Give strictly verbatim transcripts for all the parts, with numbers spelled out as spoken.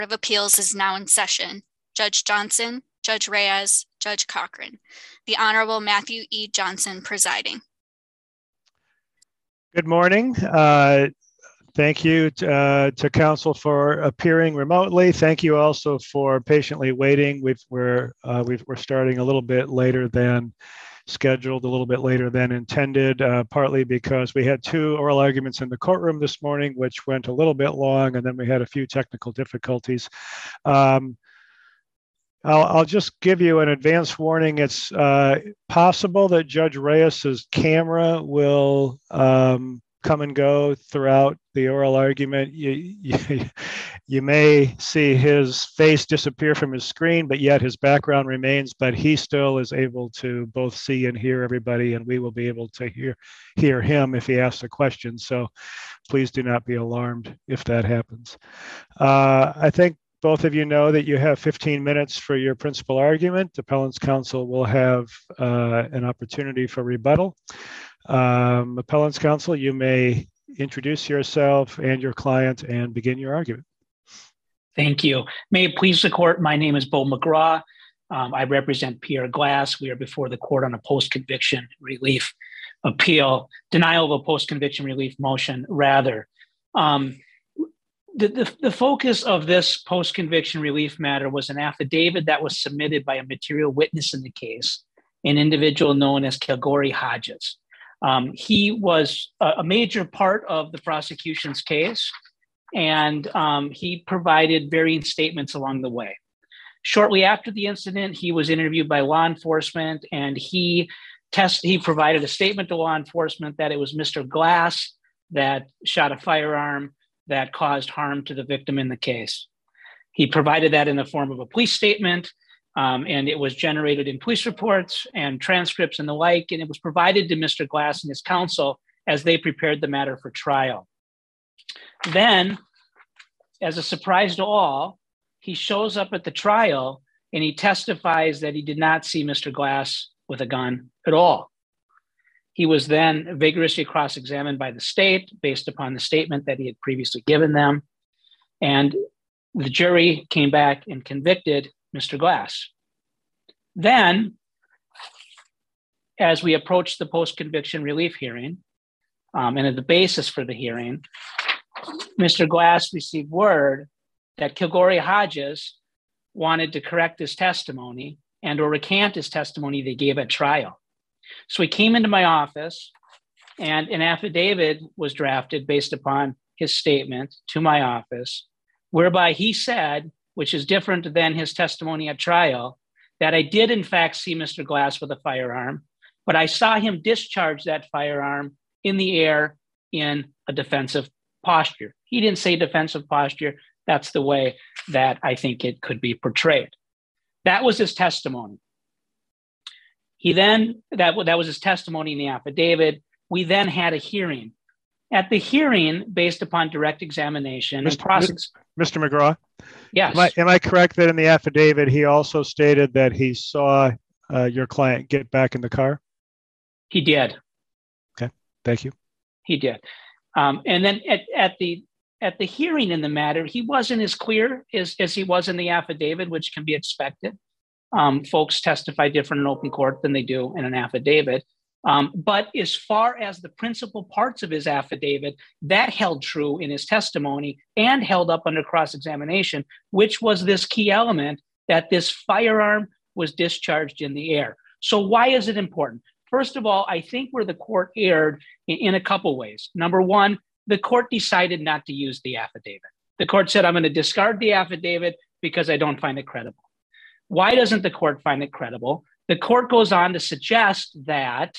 of Appeals is now in session. Judge Johnson, Judge Reyes, Judge Cochran. The Honorable Matthew E. Johnson presiding. Good morning. Uh, thank you to, uh, to counsel for appearing remotely. Thank you also for patiently waiting. We've, we're, uh, we've, we're starting a little bit later than scheduled, a little bit later than intended, uh, partly because we had two oral arguments in the courtroom this morning, which went a little bit long, and then we had a few technical difficulties. Um, I'll, I'll just give you an advance warning. It's uh, possible that Judge Reyes's camera will um, come and go throughout the oral argument. You, you, you may see his face disappear from his screen, but yet his background remains, but he still is able to both see and hear everybody, and we will be able to hear, hear him if he asks a question. So please do not be alarmed if that happens. Uh, I think both of you know that you have fifteen minutes for your principal argument. Appellant's counsel will have uh, an opportunity for rebuttal. Um, Appellant's counsel, you may introduce yourself and your client and begin your argument. Thank you. May it please the court, my name is Bo McGraw. Um, I represent Pierre Glass. We are before the court on a post-conviction relief appeal, denial of a post-conviction relief motion, rather. Um, The, the, the focus of this post-conviction relief matter was an affidavit that was submitted by a material witness in the case, an individual known as Kilgore Hodges. Um, he was a, a major part of the prosecution's case, and um, he provided varying statements along the way. Shortly after the incident, he was interviewed by law enforcement, and he test, he provided a statement to law enforcement that it was Mister Glass that shot a firearm that caused harm to the victim in the case. He provided that in the form of a police statement, um, and it was generated in police reports and transcripts and the like, and it was provided to Mister Glass and his counsel as they prepared the matter for trial. Then, as a surprise to all, he shows up at the trial and he testifies that he did not see Mister Glass with a gun at all. He was then vigorously cross-examined by the state based upon the statement that he had previously given them. And the jury came back and convicted Mister Glass. Then, as we approached the post-conviction relief hearing, um, and at the basis for the hearing, Mister Glass received word that Kilgore Hodges wanted to correct his testimony and or recant his testimony they gave at trial. So he came into my office and an affidavit was drafted based upon his statement to my office, whereby he said, which is different than his testimony at trial, that I did in fact see Mister Glass with a firearm, but I saw him discharge that firearm in the air in a defensive posture. He didn't say defensive posture. That's the way that I think it could be portrayed. That was his testimony. He then, that, that was his testimony in the affidavit. We then had a hearing. At the hearing, based upon direct examination, Mister and process. Mister McGraw? Yes. Am I, am I correct that in the affidavit, he also stated that he saw uh, your client get back in the car? He did. Okay, thank you. He did. Um, and then at, at the at the hearing in the matter, he wasn't as clear as, as he was in the affidavit, which can be expected. Um, folks testify different in open court than they do in an affidavit. Um, but as far as the principal parts of his affidavit, that held true in his testimony and held up under cross-examination, which was this key element that this firearm was discharged in the air. So why is it important? First of all, I think where the court erred in, in a couple ways. Number one, the court decided not to use the affidavit. The court said, I'm going to discard the affidavit because I don't find it credible. Why doesn't the court find it credible? The court goes on to suggest that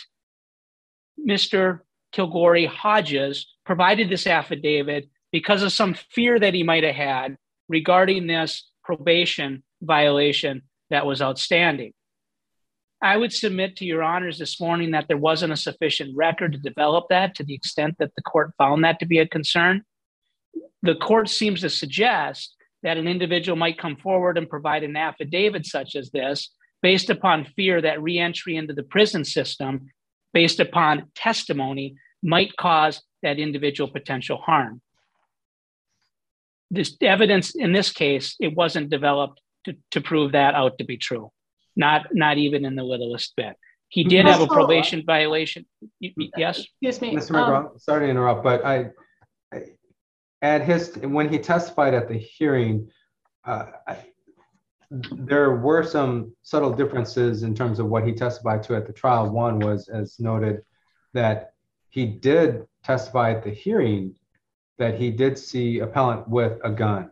Mister Kilgore Hodges provided this affidavit because of some fear that he might have had regarding this probation violation that was outstanding. I would submit to your honors this morning that there wasn't a sufficient record to develop that to the extent that the court found that to be a concern. The court seems to suggest that an individual might come forward and provide an affidavit such as this based upon fear that reentry into the prison system based upon testimony might cause that individual potential harm. this evidence in this case, it wasn't developed to, to prove that out to be true. Not, not even in the littlest bit. He did have a probation violation. Yes? Excuse me. Mister McGraw, um, sorry to interrupt, but I, I, at his, when he testified at the hearing, uh, I, there were some subtle differences in terms of what he testified to at the trial. One was, as noted, that he did testify at the hearing that he did see appellant with a gun.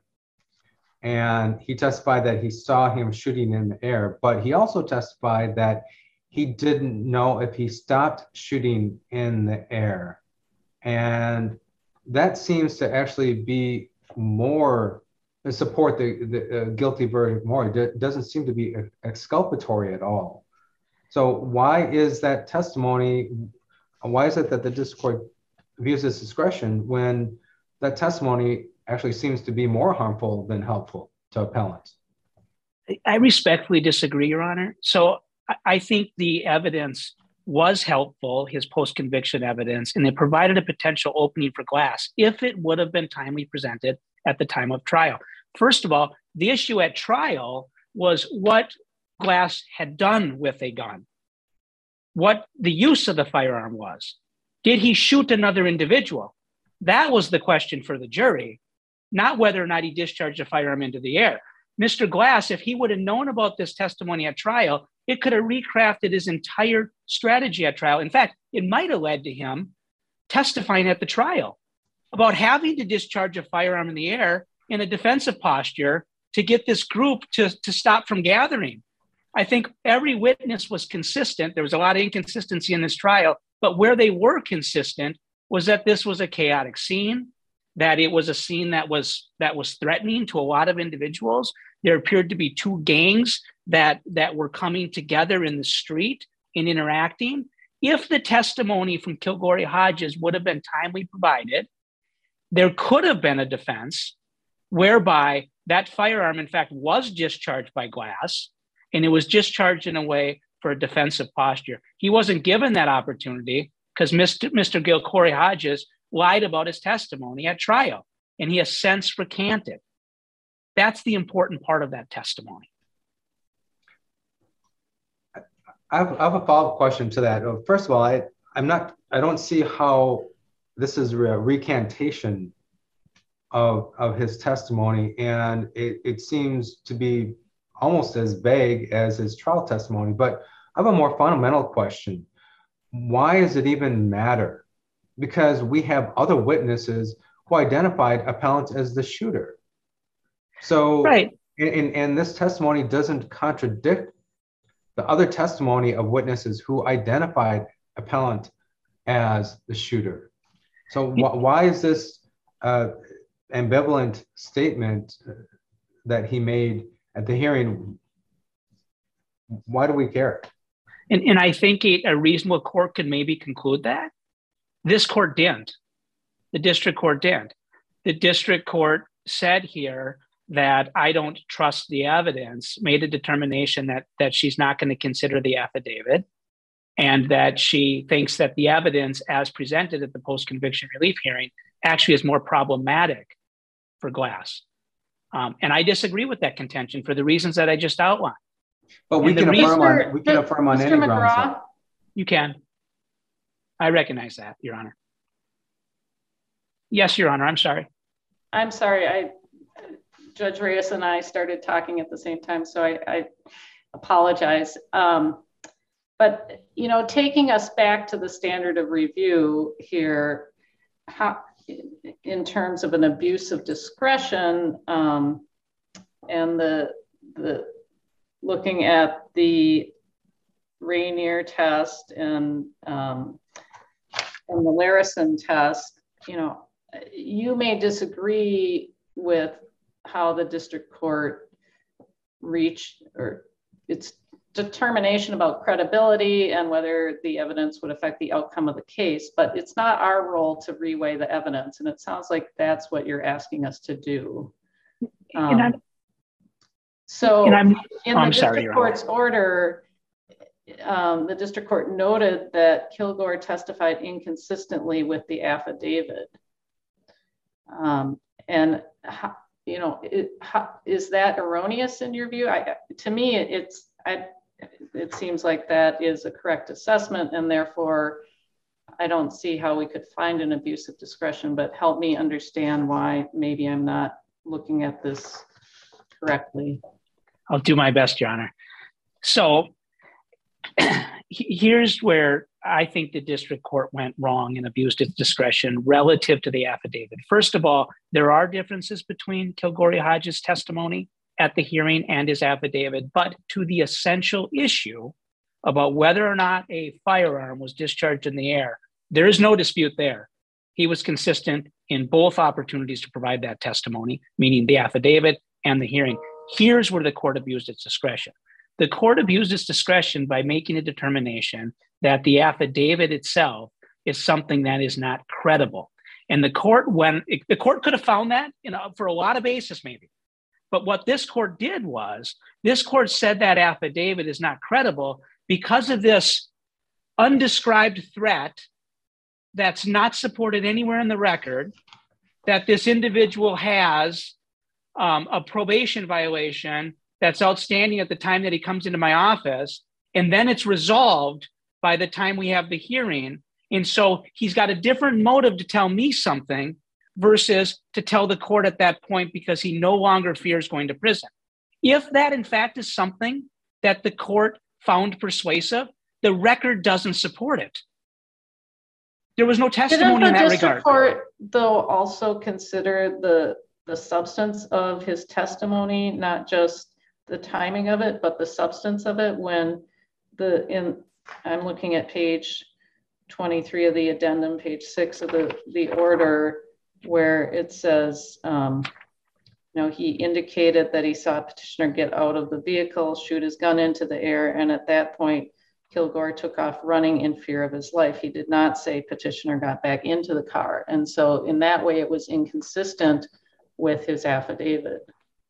And he testified that he saw him shooting in the air, but he also testified that he didn't know if he stopped shooting in the air. And that seems to actually be more, support the, the uh, guilty verdict more. It doesn't seem to be exculpatory at all. So why is that testimony, why is it that the district court views this discretion when that testimony actually seems to be more harmful than helpful to appellants? I respectfully disagree, Your Honor. So I think the evidence was helpful, his post-conviction evidence, and it provided a potential opening for Glass if it would have been timely presented at the time of trial. First of all, the issue at trial was what Glass had done with a gun, what the use of the firearm was. Did he shoot another individual? That was the question for the jury, not whether or not he discharged a firearm into the air. Mister Glass, if he would have known about this testimony at trial, it could have recrafted his entire strategy at trial. In fact, it might have led to him testifying at the trial about having to discharge a firearm in the air in a defensive posture to get this group to, to stop from gathering. I think every witness was consistent. There was a lot of inconsistency in this trial, but where they were consistent was that this was a chaotic scene, that it was a scene that was that was threatening to a lot of individuals. There appeared to be two gangs that, that were coming together in the street and interacting. If the testimony from Kilgore Hodges would have been timely provided, there could have been a defense whereby that firearm, in fact, was discharged by Glass, and it was discharged in a way for a defensive posture. He wasn't given that opportunity because Mister Mister Kilgore Hodges lied about his testimony at trial, and he has since recanted. That's the important part of that testimony. I have, I have a follow-up question to that. First of all, I, I'm not, I don't see how this is a recantation of, of his testimony, and it, it seems to be almost as vague as his trial testimony. But I have a more fundamental question. Why does it even matter? Because we have other witnesses who identified appellant as the shooter. So, right. and, and this testimony doesn't contradict the other testimony of witnesses who identified appellant as the shooter. So wh- why is this uh, ambivalent statement that he made at the hearing? Why do we care? And, and I think a, a reasonable court could maybe conclude that. This court didn't. The district court didn't. The district court said here that I don't trust the evidence, made a determination that, that she's not going to consider the affidavit, and that she thinks that the evidence as presented at the post-conviction relief hearing actually is more problematic for Glass. Um, and I disagree with that contention for the reasons that I just outlined. But we can affirm on, we can affirm on any grounds. You can. I recognize that, Your Honor. Yes, Your Honor, I'm sorry. I'm sorry, I, Judge Reyes and I started talking at the same time, so I, I apologize. Um, but, you know, taking us back to the standard of review here, how, in terms of an abuse of discretion um, and the, the looking at the Rainier test and, um, and the Larison test, you know, you may disagree with how the district court reached or its determination about credibility and whether the evidence would affect the outcome of the case, but it's not our role to reweigh the evidence. And it sounds like that's what you're asking us to do. Um, and so and I'm, in the I'm district sorry, court's order, um, the district court noted that Kilgore testified inconsistently with the affidavit. Um, and how, you know, it, how, is that erroneous in your view? I, to me, it, it's, I, it seems like that is a correct assessment, and therefore I don't see how we could find an abuse of discretion, but help me understand why maybe I'm not looking at this correctly. I'll do my best, Your Honor. So here's where I think the district court went wrong and abused its discretion relative to the affidavit. First of all, there are differences between Kilgore Hodges' testimony at the hearing and his affidavit, but to the essential issue about whether or not a firearm was discharged in the air, there is no dispute there. He was consistent in both opportunities to provide that testimony, meaning the affidavit and the hearing. Here's where the court abused its discretion. The court abused its discretion by making a determination that the affidavit itself is something that is not credible. And the court, when the court could have found that, you know, for a lot of basis maybe. But what this court did was, this court said that affidavit is not credible because of this undescribed threat that's not supported anywhere in the record, that this individual has um, a probation violation that's outstanding at the time that he comes into my office, and then it's resolved by the time we have the hearing. And so he's got a different motive to tell me something versus to tell the court at that point because he no longer fears going to prison. If that, in fact, is something that the court found persuasive, the record doesn't support it. There was no testimony in that regard. Didn't the district court, though, also consider the, the substance of his testimony, not just the timing of it, but the substance of it? When the, in, I'm looking at page twenty-three of the addendum, page six of the, the order, where it says, um, you know, he indicated that he saw petitioner get out of the vehicle, shoot his gun into the air, and at that point, Kilgore took off running in fear of his life. He did not say petitioner got back into the car. And so in that way, it was inconsistent with his affidavit.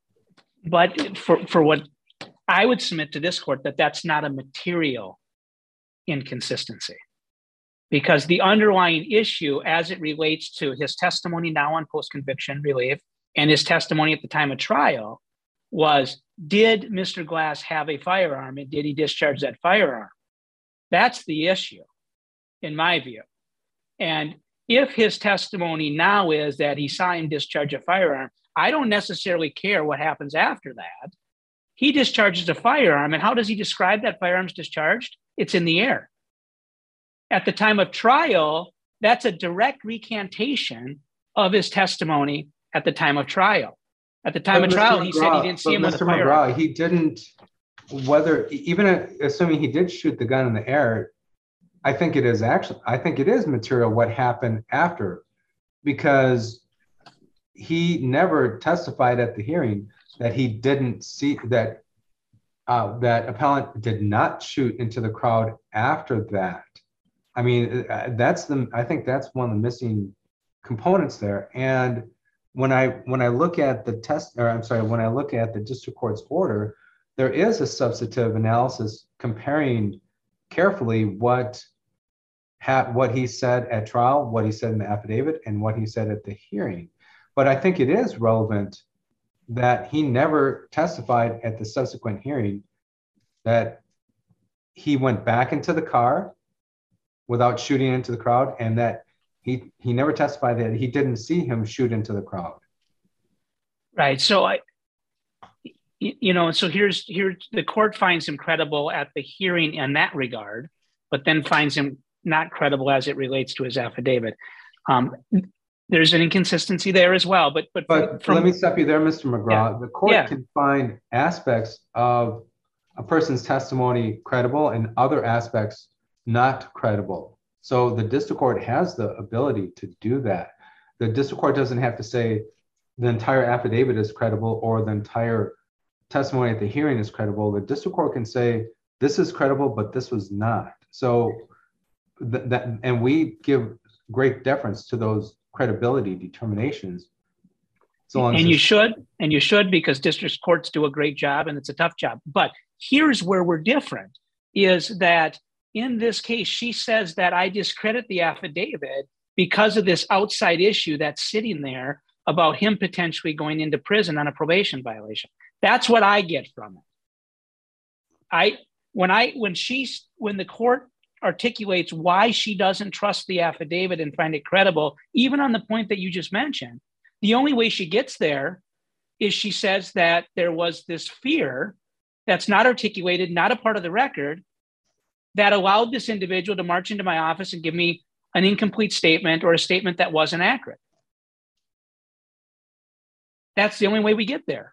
But for, for what I would submit to this court, that that's not a material inconsistency, because the underlying issue as it relates to his testimony now on post-conviction relief and his testimony at the time of trial was, did Mister Glass have a firearm and did he discharge that firearm? That's the issue, in my view. And if his testimony now is that he saw him discharge a firearm, I don't necessarily care what happens after that. He discharges a firearm, and how does he describe that firearm's discharged? It's in the air. At the time of trial, that's a direct recantation of his testimony at the time of trial. At the time but of Mister trial, McGraw, he said he didn't see him with a firearm. McGraw, he didn't, whether, even assuming he did shoot the gun in the air, I think it is actually, I think it is material what happened after, because he never testified at the hearing that he didn't see, that uh, that appellant did not shoot into the crowd after that. I mean, that's the, I think that's one of the missing components there. And when I, when I look at the test, or I'm sorry, when I look at the district court's order, there is a substantive analysis comparing carefully what ha- what he said at trial, what he said in the affidavit, and what he said at the hearing. But I think it is relevant that he never testified at the subsequent hearing that he went back into the car without shooting into the crowd, and that he he never testified that he didn't see him shoot into the crowd. Right. So I, you know, so here's here the court finds him credible at the hearing in that regard, but then finds him not credible as it relates to his affidavit. Um, there's an inconsistency there as well. But but, but from, let me stop you there, Mister McGraw. Yeah, the court yeah. can find aspects of a person's testimony credible and other aspects not credible. So the district court has the ability to do that. The district court doesn't have to say the entire affidavit is credible or the entire testimony at the hearing is credible. The district court can say this is credible, but this was not. So th- that, and we give great deference to those credibility determinations. So and you should, and you should, because district courts do a great job and it's a tough job. But here's where we're different, is that in this case, she says that I discredit the affidavit because of this outside issue that's sitting there about him potentially going into prison on a probation violation. That's what I get from it. I when I when she when the court articulates why she doesn't trust the affidavit and find it credible, even on the point that you just mentioned, the only way she gets there is she says that there was this fear that's not articulated, not a part of the record, that allowed this individual to march into my office and give me an incomplete statement or a statement that wasn't accurate. That's the only way we get there.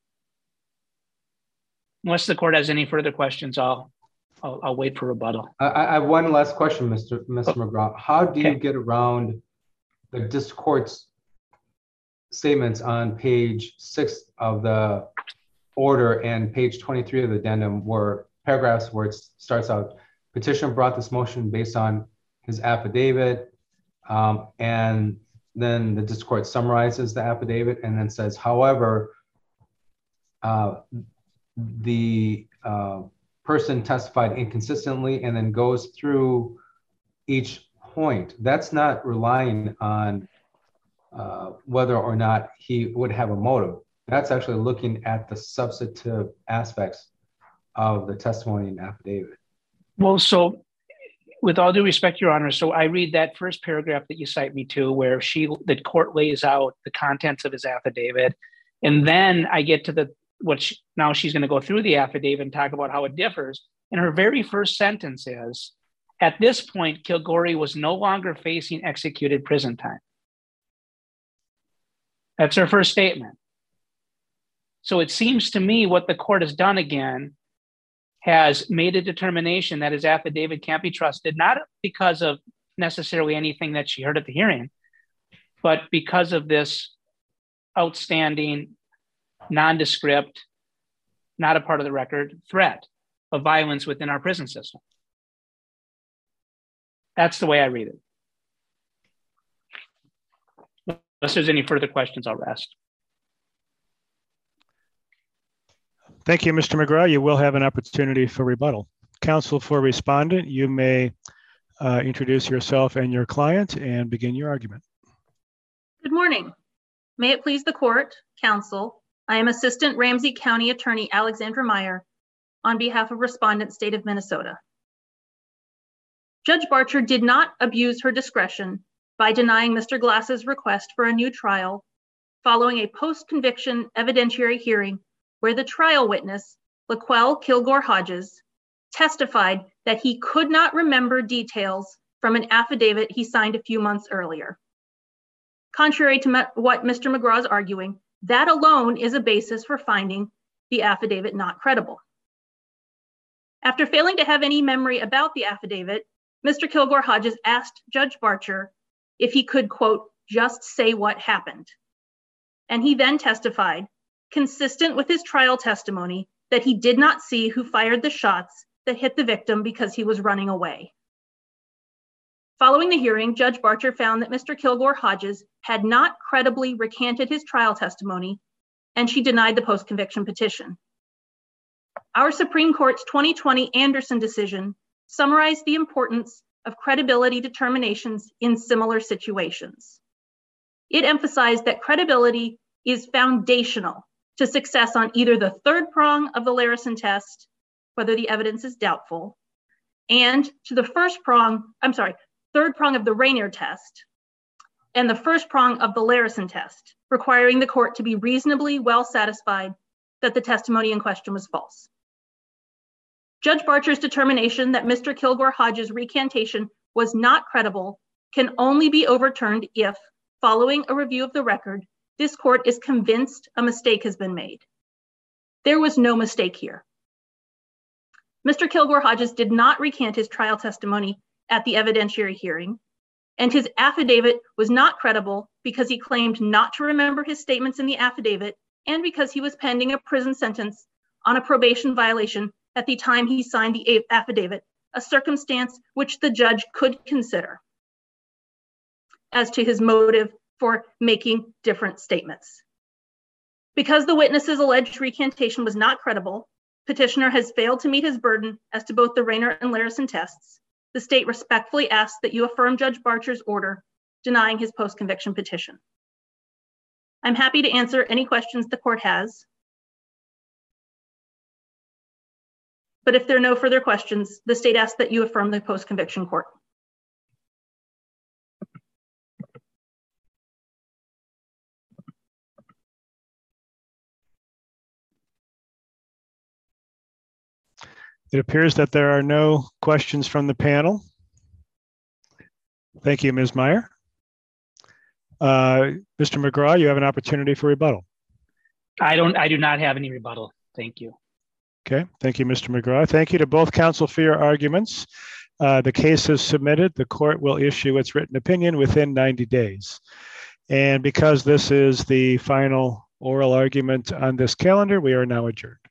Unless the court has any further questions, I'll I'll, I'll wait for rebuttal. I, I have one last question, Mister Mister Oh, McGraw. How do okay. you get around the district court's statements on page six of the order and page twenty-three of the addendum, where paragraphs where it starts out, petitioner brought this motion based on his affidavit, um, and then the district court summarizes the affidavit and then says, however, uh, the uh, person testified inconsistently, and then goes through each point. That's not relying on uh, whether or not he would have a motive. That's actually looking at the substantive aspects of the testimony and affidavit. Well, so with all due respect, Your Honor, so I read that first paragraph that you cite me to, where she, the court lays out the contents of his affidavit, and then I get to the what she, now she's going to go through the affidavit and talk about how it differs. And her very first sentence is, at this point, Kilgore was no longer facing executed prison time. That's her first statement. So it seems to me what the court has done again has made a determination that his affidavit can't be trusted, not because of necessarily anything that she heard at the hearing, but because of this outstanding, nondescript, not a part of the record, threat of violence within our prison system. That's the way I read it. Unless there's any further questions, I'll rest. Thank you, Mister McGraw. You will have an opportunity for rebuttal. Counsel for respondent, you may uh, introduce yourself and your client and begin your argument. Good morning. May it please the court, counsel, I am Assistant Ramsey County Attorney Alexandra Meyer on behalf of respondent state of Minnesota. Judge Barcher did not abuse her discretion by denying Mister Glass's request for a new trial following a post-conviction evidentiary hearing where the trial witness, Laquel Kilgore Hodges, testified that he could not remember details from an affidavit he signed a few months earlier. Contrary to what Mister McGraw is arguing, that alone is a basis for finding the affidavit not credible. After failing to have any memory about the affidavit, Mister Kilgore Hodges asked Judge Barcher if he could, quote, just say what happened. And he then testified, consistent with his trial testimony, that he did not see who fired the shots that hit the victim because he was running away. Following the hearing, Judge Barcher found that Mister Kilgore Hodges had not credibly recanted his trial testimony, and she denied the post-conviction petition. Our Supreme Court's twenty twenty Anderson decision summarized the importance of credibility determinations in similar situations. It emphasized that credibility is foundational to success on either the third prong of the Larison test, whether the evidence is doubtful, and to the first prong, I'm sorry, third prong of the Rainier test, and the first prong of the Larison test, requiring the court to be reasonably well satisfied that the testimony in question was false. Judge Barcher's determination that Mister Kilgore Hodges' recantation was not credible can only be overturned if, following a review of the record, this court is convinced a mistake has been made. There was no mistake here. Mister Kilgore Hodges did not recant his trial testimony at the evidentiary hearing, and his affidavit was not credible because he claimed not to remember his statements in the affidavit and because he was pending a prison sentence on a probation violation at the time he signed the affidavit, a circumstance which the judge could consider as to his motive for making different statements. Because the witness's alleged recantation was not credible, petitioner has failed to meet his burden as to both the Rainier and Larison tests. The state respectfully asks that you affirm Judge Barcher's order denying his post-conviction petition. I'm happy to answer any questions the court has. But if there are no further questions, the state asks that you affirm the post-conviction court. It appears that there are no questions from the panel. Thank you, Miz Meyer. Uh, Mister McGraw, you have an opportunity for rebuttal. I don't, I do not have any rebuttal. Thank you. Okay, thank you, Mister McGraw. Thank you to both counsel for your arguments. Uh, the case is submitted. The court will issue its written opinion within ninety days. And because this is the final oral argument on this calendar, we are now adjourned.